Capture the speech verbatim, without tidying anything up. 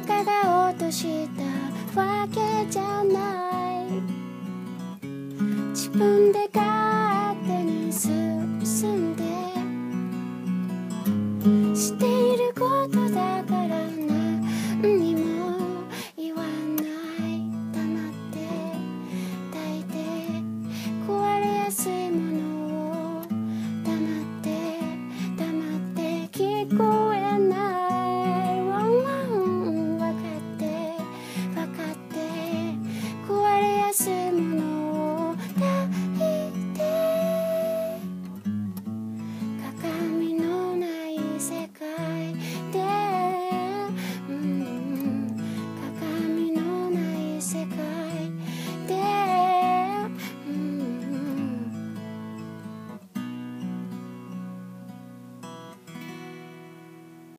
かが落としたわけじゃない。自分で勝手に進んでしていることだから何にも言わない。黙って抱いて壊れやすいものを黙って黙って聞こえない。ワンワン分かって分かって壊れやすいもの